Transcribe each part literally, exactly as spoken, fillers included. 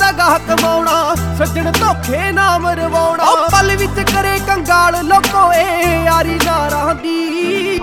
ਦਾ ਗਾਹ ਕਮਾਉਣਾ, ਸੱਜਣ ਧੋਖੇ ਨਾ ਮਰਵਾਉਣਾ। ਪਲ ਵਿੱਚ ਕਰੇ ਕੰਗਾਲ ਲੋਕੋਏ ਯਾਰੀ ਨਾਰਾਂ ਦੀ।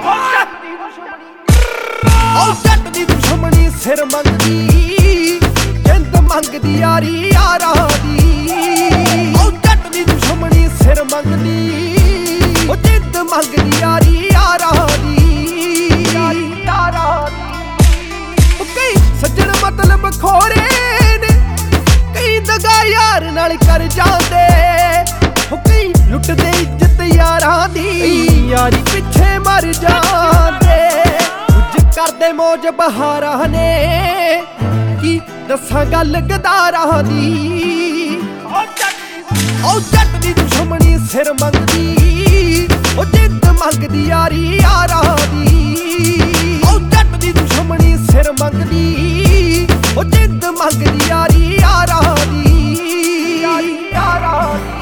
ਉਹ ਜੱਟ ਦੀ ਦੁਸ਼ਮਣੀ ਸਿਰ ਮੰਗਦੀ, ਜਿੰਦ ਮੰਗਦੀ ਯਾਰੀ ਯਾਰਾਂ ਦੀ। ਉਹ ਜੱਟ ਦੀ ਦੁਸ਼ਮਣੀ ਸਿਰ ਮੰਗਦੀ, ਉਹ ਜਿੰਦ ਮੰਗਦੀ ਯਾਰੀ ਯਾਰਾਂ ਦੀ। ਯਾਰਾਂ ਦੀ ਕਈ ਸੱਜਣ ਮਤਲਬ ਖੋਰੇ ਨੇ, ਕਈ ਦਗਾ ਯਾਰ ਨਾਲ ਕਰ ਜਾਂਦੇ। ਉਹ ਕਈ ਲੁੱਟਦੇ ਇੱਜ਼ਤ ਯਾਰਾਂ ਦੀ, ਯਾਰੀ ਪਿੱਛੇ ਮਰ ਜਾਂਦੇ। ਕਰਦੇ ਮੌਜ ਬਹਾਰਾਂ ਨੇ, ਕੀ ਦੱਸਾਂ ਗੱਲ ਗਦਾਰਾਂ ਦੀ। ਉਹ ਜੱਟ ਦੀ ਦੁਸ਼ਮਣੀ ਸਿਰ ਮੰਗਦੀ, ਉਹ ਜਿੱਦ ਮੰਗਦੀ ਯਾਰੀ ਯਾਰਾਂ ਦੀ। ਉਹ ਜੱਟ ਦੀ ਦੁਸ਼ਮਣੀ ਸਿਰ ਮੰਗਦੀ, ਉਹ ਜਿੱਦ ਮੰਗਦੀ ਯਾਰੀ ਯਾਰਾਂ ਦੀ। ਯਾਰਾਂ ਦੀ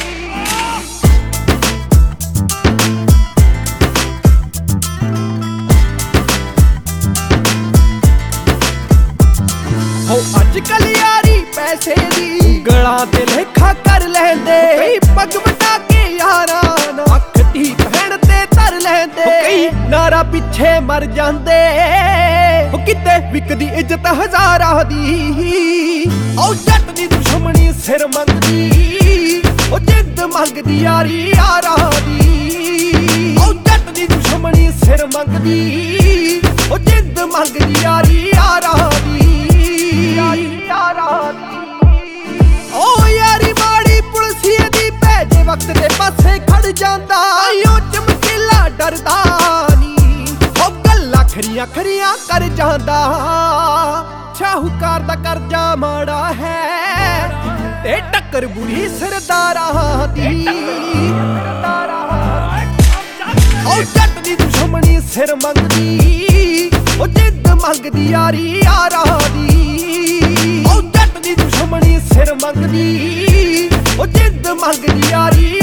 ਅੱਜ ਕੱਲ ਯਾਰੀ ਪੈਸੇ ਦੀ, ਗਲਾਂ ਤੇ ਲੇਖਾ ਕਰ ਲੈਂਦੇ। ਕਈ ਪੱਗ ਵਟਾ ਕੇ ਯਾਰਾਂ ਨਾਲ ਅੱਖ ਦੀ ਭੈਣ ਤੇ ਧਰ ਲੈਂਦੇ। ਕਈ ਨਾਰਾ ਪਿੱਛੇ ਮਰ ਜਾਂਦੇ, ਉਹ ਕਿਤੇ ਵਿਕਦੀ ਇੱਜ਼ਤ ਹਜ਼ਾਰਾਂ ਦੀ। ਉਹ ਜੱਟ ਦੀ ਦੁਸ਼ਮਣੀ ਸਿਰ ਮੰਗਦੀ, ਉਹ ਜਿੱਦ ਮੰਗਦੀ ਯਾਰੀ ਯਾਰਾਂ ਦੀ। ਉਹ ਜੱਟ ਦੀ ਦੁਸ਼ਮਣੀ ਸਿਰ ਮੰਗਦੀ, ਉਹ ਜਿੱਦ ਮੰਗਦੀ ਯਾਰੀ ਯਾਰਾਂ ਦੀ। ਓ ਯਾਰੀ ਮਾੜੀ ਪੁਲਸੀਏ ਦੀ ਭੈਜੇ ਵਕਤ ਦੇ ਪਾਸੇ ਖੜ ਜਾਂਦਾ। ਓ ਚਮਕੀਲਾ ਡਰਦਾ ਨੀ, ਓ ਗੱਲਾਂ ਖਰੀਆਂ ਖਰੀਆਂ ਕਰ ਜਾਂਦਾ। ਸ਼ਾਹੂਕਾਰ ਦਾ ਕਰਜ਼ਾ ਮਾੜਾ ਹੈ, ਤੇ ਟੱਕਰ ਬੁਰੀ ਸਰਦਾਰਾਂ ਦੀ। ਓ ਜੱਟ ਦੀ ਦੁਸ਼ਮਣੀ ਸਿਰ ਮੰਗਦੀ, ਓ ਜਿੱਦ ਮੰਗਦੀ ਯਾਰੀ ਯਾਰਾਂ ਦੀ। ਉਹ ਜੱਟ ਦੀ ਦੁਸ਼ਮਣੀ ਸਿਰ ਮੰਗਦੀ, ਉਹ ਜਿੱਦ ਮੰਗਦੀ ਯਾਰੀ